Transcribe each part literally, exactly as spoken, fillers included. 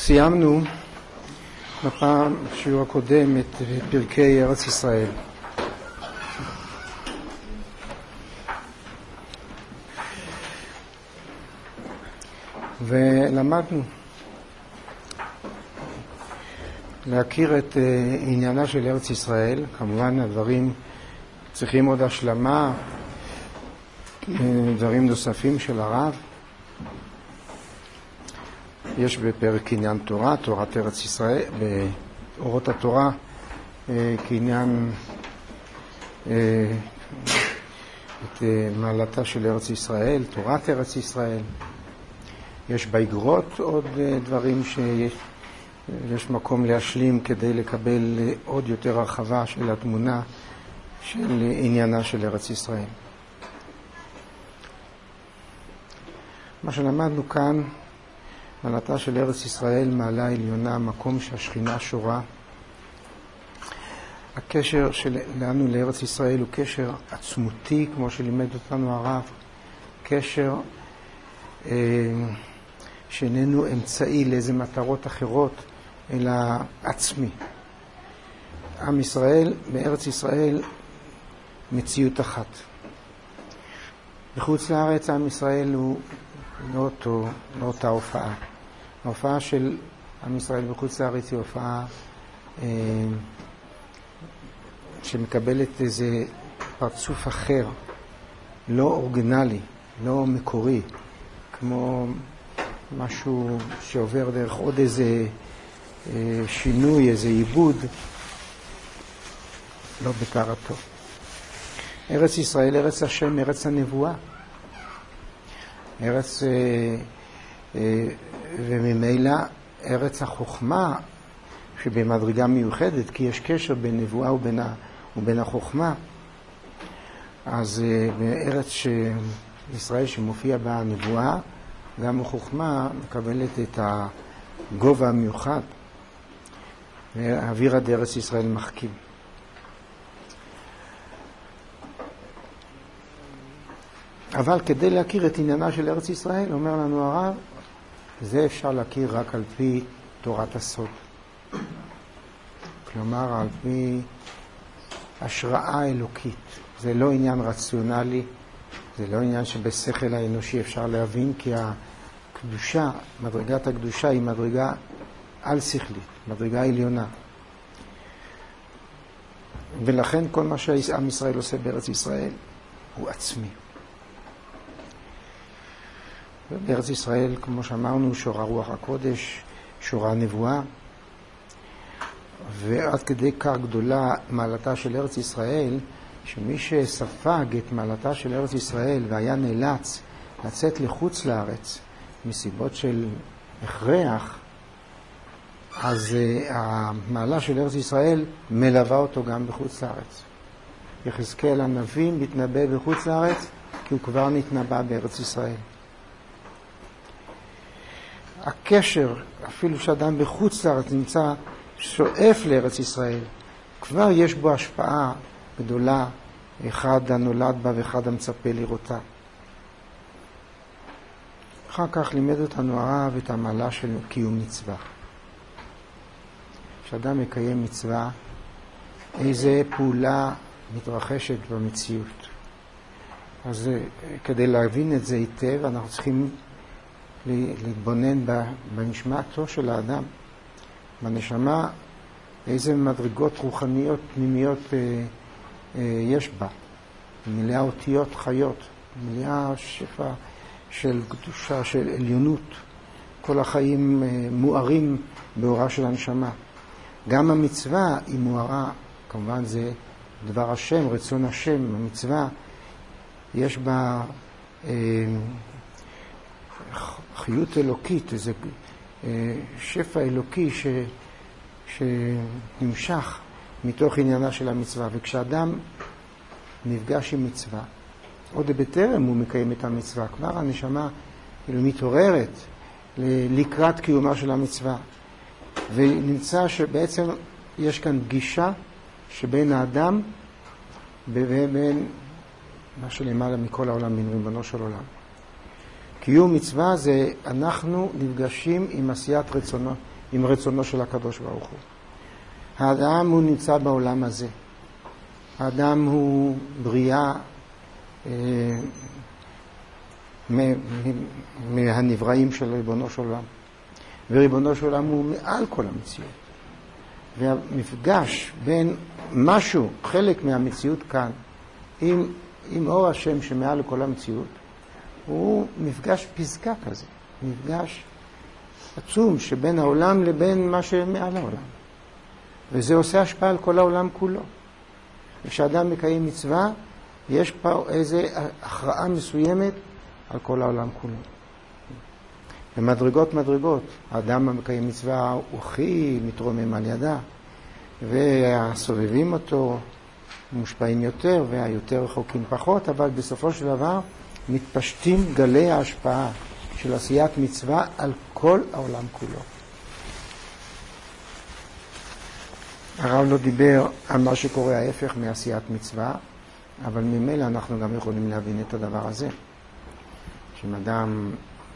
סיימנו בפעם שיעור הקודם את פרקי ארץ ישראל. ולמדנו להכיר את עניינה של ארץ ישראל. כמובן הדברים צריכים עוד השלמה, דברים נוספים של הרב. יש בפרק עניין תורה, תורת ארץ ישראל, באורות התורה, כעניין את מעלתה של ארץ ישראל, תורת ארץ ישראל. יש באגרות עוד דברים שיש מקום להשלים כדי לקבל עוד יותר הרחבה של התמונה של עניינה של ארץ ישראל. מה שלמדנו כאן, מעלתה של ארץ ישראל, מעלה עליונה, מקום שהשכינה שורה. הקשר שלנו לארץ ישראל הוא קשר עצמותי, כמו שלימד אותנו הרב, קשר אה, שאיננו אמצעי לאיזה מטרות אחרות, אלא עצמי. עם ישראל, בארץ ישראל, מציאות אחת. בחוץ לארץ עם ישראל הוא לא, אותו, לא אותה הופעה. ההופעה של עם ישראל בחוץ לארץ היא הופעה אה, שמקבלת איזה פרצוף אחר, לא אורגינלי, לא מקורי, כמו משהו שעובר דרך עוד איזה אה, שינוי, איזה עיבוד, לא בטרתו. ארץ ישראל, ארץ השם, ארץ הנבואה. ארץ, אה, אה, וממילא ארץ החוכמה שבמדרגה מיוחדת, כי יש קשר בין נבואה ובין, ה, ובין החוכמה. אז אה, בארץ ישראל שמופיע בה הנבואה, גם החוכמה מקבלת את הגובה המיוחד, והאווירה דארץ ישראל מחכים. אבל כדי להכיר את עניינה של ארץ ישראל, אומר לנו הרב, זה אפשר להכיר רק על פי תורת הסוד. כלומר, על פי השראה אלוקית. זה לא עניין רציונלי, זה לא עניין שבשכל האנושי אפשר להבין, כי הקדושה, מדרגת הקדושה היא מדרגה על שכלית, מדרגה עליונה. ולכן כל מה שעם ישראל עושה בארץ ישראל הוא עצמי. בארץ ישראל, כמו שאמרנו, שורה רוח הקודש, שורה נבואה, ועד כדי כך גדולה מעלתה של ארץ ישראל, שמי שספג את מעלתה של ארץ ישראל והיה נאלץ לצאת לחוץ לארץ מסיבות של הכרח, אז uh, המעלה של ארץ ישראל מלווה אותו גם בחוץ לארץ. יחזקאל הנביא מתנבא בחוץ לארץ, כי הוא כבר נתנבא בארץ ישראל. הקשר, אפילו שאדם בחוץ לארץ נמצא שואף לארץ ישראל, כבר יש בו השפעה גדולה, אחד הנולד בה ואחד המצפה לראותה. אחר כך לימד אותנו הרב את המעלה של קיום מצווה. כשאדם מקיים מצווה, איזה פעולה מתרחשת במציאות. אז כדי להבין את זה היטב, אנחנו צריכים להתבונן בנשמתו של האדם, בנשמה, איזה מדרגות רוחניות פנימיות אה, אה, יש בה, מלאה אותיות חיות, מלאה שפע של קדושה, של עליונות. כל החיים אה, מוארים באורה של הנשמה. גם המצווה היא מוארה, כמובן זה דבר השם, רצון השם. המצווה יש בה אה, חיות אלוקית, איזה שפע אלוקי ש, שנמשך מתוך עניינה של המצווה. וכשאדם נפגש עם מצווה, עוד בטרם הוא מקיים את המצווה, כבר הנשמה מתעוררת לקראת קיומה של המצווה. ונמצא שבעצם יש כאן פגישה שבין האדם ובין מה שלמעלה מכל העולם, בין ריבונו של עולם. קיום מצווה זה אנחנו נפגשים עם עשיית רצונו, עם רצונו של הקדוש ברוך הוא. האדם הוא נמצא בעולם הזה. האדם הוא בריאה אה, מהנבראים של ריבונו של עולם. וריבונו של עולם הוא מעל כל המציאות. והמפגש בין משהו, חלק מהמציאות כאן, עם, עם אור השם שמעל לכל המציאות, הוא מפגש פסקה כזה, מפגש עצום שבין העולם לבין מה שמעל העולם. וזה עושה השפעה על כל העולם כולו. כשאדם מקיים מצווה, יש פה איזו הכרעה מסוימת על כל העולם כולו. במדרגות מדרגות, האדם המקיים מצווה הוא הכי מתרומם על ידה, והסובבים אותו מושפעים יותר והיותר רחוקים פחות, אבל בסופו של דבר מתפשטים גלי ההשפעה של עשיית מצווה על כל העולם כולו. הרב לא דיבר על מה שקורה ההפך מעשיית מצווה, אבל ממילא אנחנו גם יכולים להבין את הדבר הזה. שאם אדם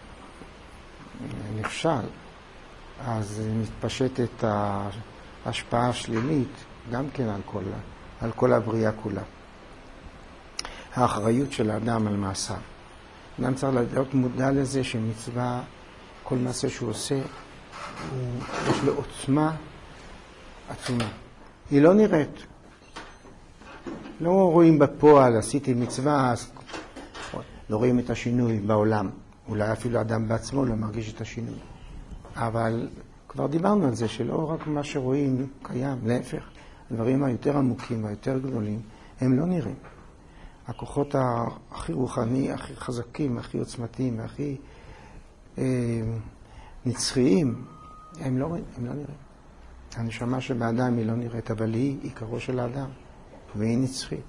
נכשל, אז מתפשטת ההשפעה השלילית גם כן על כל, על כל הבריאה כולה. האחריות של האדם על מעשיו. אדם צריך להיות מודע לזה שמצווה, כל מעשה שהוא עושה, הוא, יש לו עוצמה עצומה. היא לא נראית. לא רואים בפועל, עשיתי מצווה, אז לא רואים את השינוי בעולם. אולי אפילו אדם בעצמו לא מרגיש את השינוי. אבל כבר דיברנו על זה, שלא רק מה שרואים קיים, להפך. הדברים היותר עמוקים והיותר גדולים, הם לא נראים. הכוחות הכי רוחני, הכי חזקים, הכי עוצמתיים, הכי אה, נצחיים, הם לא, הם לא נראים. הנשמה שבאדם היא לא נראית, אבל היא עיקרו של האדם, והיא נצחית.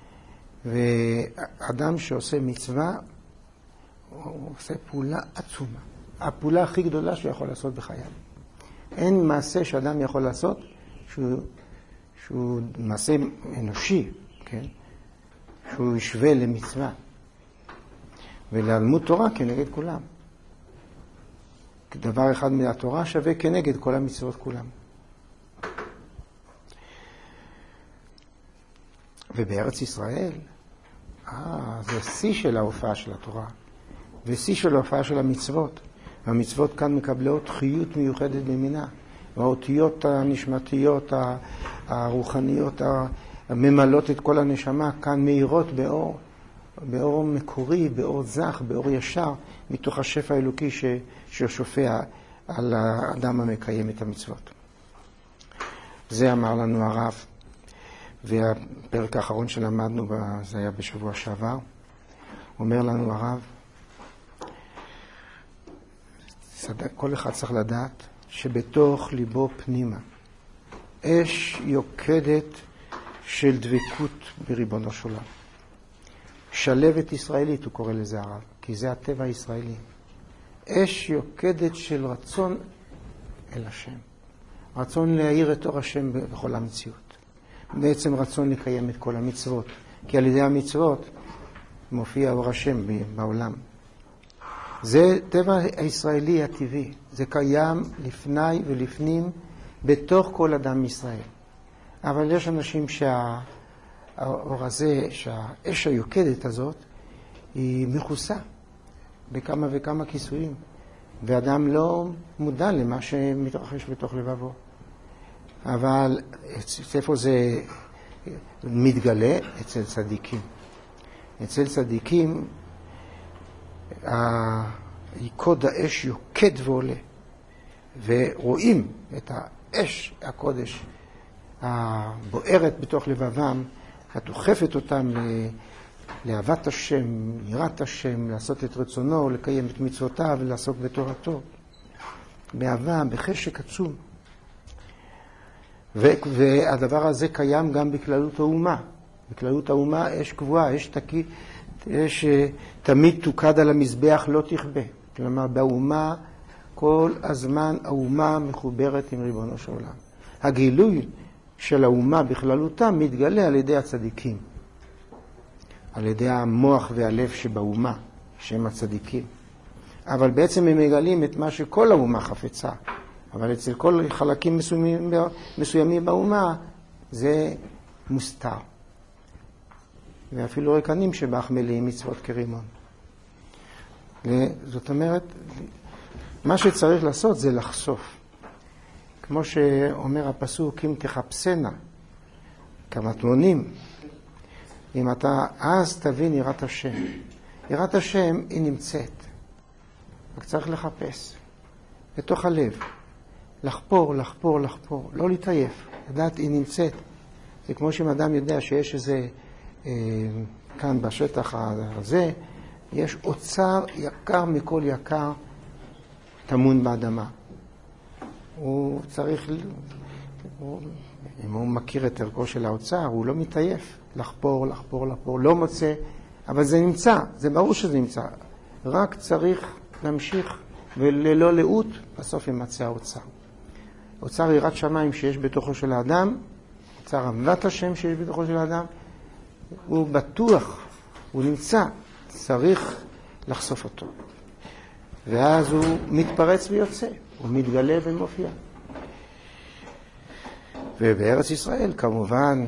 ואדם שעושה מצווה, הוא עושה פעולה עצומה. הפעולה הכי גדולה שהוא יכול לעשות בחייו. אין מעשה שאדם יכול לעשות שהוא, שהוא מעשה אנושי, כן? שהוא ישווה למצווה. וללמוד תורה כנגד כולם. דבר אחד מהתורה שווה כנגד כל המצוות כולם. ובארץ ישראל, אה, זה שיא של ההופעה של התורה. ושיא של ההופעה של המצוות. והמצוות כאן מקבלות חיות מיוחדת במינה. והאותיות הנשמתיות, הרוחניות, הממלאות את כל הנשמה, כאן מאירות באור, באור מקורי, באור זך, באור ישר, מתוך השפע האלוקי ש, ששופע על האדם המקיים את המצוות. זה אמר לנו הרב, והפרק האחרון שלמדנו, זה היה בשבוע שעבר, אומר לנו הרב, כל אחד צריך לדעת שבתוך ליבו פנימה אש יוקדת של דבקות בריבונו של עולם. שלבת ישראלית הוא קורא לזה הרב, כי זה הטבע הישראלי. אש יוקדת של רצון אל השם. רצון להאיר את אור השם בכל המציאות. בעצם רצון לקיים את כל המצוות, כי על ידי המצוות מופיע אור השם בעולם. זה טבע הישראלי הטבעי. זה קיים לפני ולפנים בתוך כל אדם ישראל. אבל יש אנשים שהאור הזה, שהאש היוקדת הזאת, היא מכוסה בכמה וכמה כיסויים. ואדם לא מודע למה שמתרחש בתוך לבבו. אבל איפה זה מתגלה? אצל צדיקים. אצל צדיקים, יקוד האש יוקד ועולה. ורואים את האש, הקודש, הבוערת בתוך לבבם, הדוחפת אותם לאהבת השם, יראת השם, לעשות את רצונו, לקיים את מצוותיו ולעסוק בתורתו. באהבה, בחשק עצום. והדבר הזה קיים גם בכללות האומה. בכללות האומה אש קבועה, אש תקי, אש תמיד תוקד על המזבח לא תכבה. כלומר, באומה, כל הזמן האומה מחוברת עם ריבונו של עולם. הגילוי של האומה בכללותה מתגלה על ידי הצדיקים. על ידי המוח והלב שבאומה, שהם הצדיקים. אבל בעצם הם מגלים את מה שכל האומה חפצה. אבל אצל כל חלקים מסוימים, מסוימים באומה זה מוסתר. ואפילו רקנים שבך מלאים מצוות כרימון. זאת אומרת, מה שצריך לעשות זה לחשוף. כמו שאומר הפסוק, אם תחפשנה כמטמונים, אם אתה אז תבין יראת השם. יראת השם היא נמצאת. רק צריך לחפש. בתוך הלב. לחפור, לחפור, לחפור. לא להתעייף. לדעת היא נמצאת. זה כמו שאם אדם יודע שיש איזה, אה, כאן בשטח הזה, יש אוצר יקר מכל יקר טמון באדמה. הוא צריך, הוא, אם הוא מכיר את ערכו של האוצר, הוא לא מתעייף. לחפור, לחפור, לחפור. לא מוצא, אבל זה נמצא. זה ברור שזה נמצא. רק צריך להמשיך, וללא לאות, בסוף ימצא האוצר. אוצר יראת שמיים שיש בתוכו של האדם, אוצר אהבת השם שיש בתוכו של האדם, הוא בטוח, הוא נמצא, צריך לחשוף אותו. ואז הוא מתפרץ ויוצא, הוא מתגלה ומופיע. ובארץ ישראל, כמובן,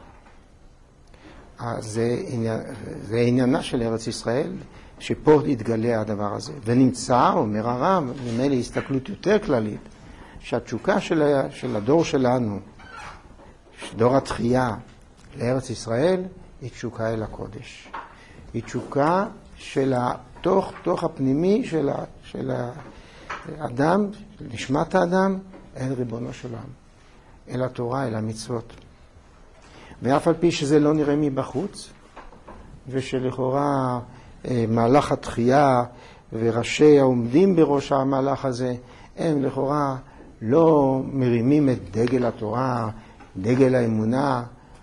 זה, עניין, זה עניינה של ארץ ישראל, שפה יתגלה הדבר הזה. ונמצא, אומר הרב, ממילא הסתכלות יותר כללית, שהתשוקה של, של הדור שלנו, דור התחייה לארץ ישראל, היא תשוקה אל הקודש. היא תשוקה של התוך, תוך הפנימי של, ה, של האדם, נשמת האדם, אל ריבונו של עולם, אל התורה, אל המצוות. ואף על פי שזה לא נראה מבחוץ, ושלכאורה מהלך התחייה וראשי העומדים בראש המהלך הזה, הם לכאורה לא מרימים את דגל התורה, דגל האמונה,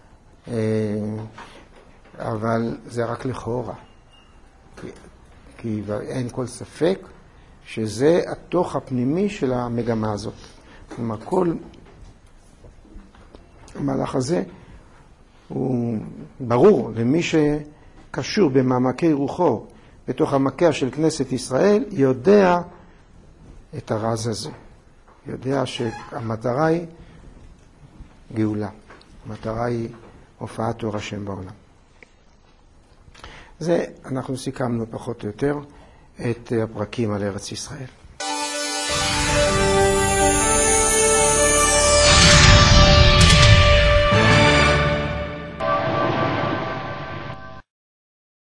אבל זה רק לכאורה. כי, כי אין כל ספק שזה התוך הפנימי של המגמה הזאת. כלומר, כל המהלך הזה הוא ברור למי שקשור במעמקי רוחו בתוך המקע של כנסת ישראל, יודע את הרז הזה. יודע שהמטרה היא גאולה. המטרה היא הופעת אור השם בעולם. זה אנחנו סיכמנו פחות או יותר את הפרקים על ארץ ישראל.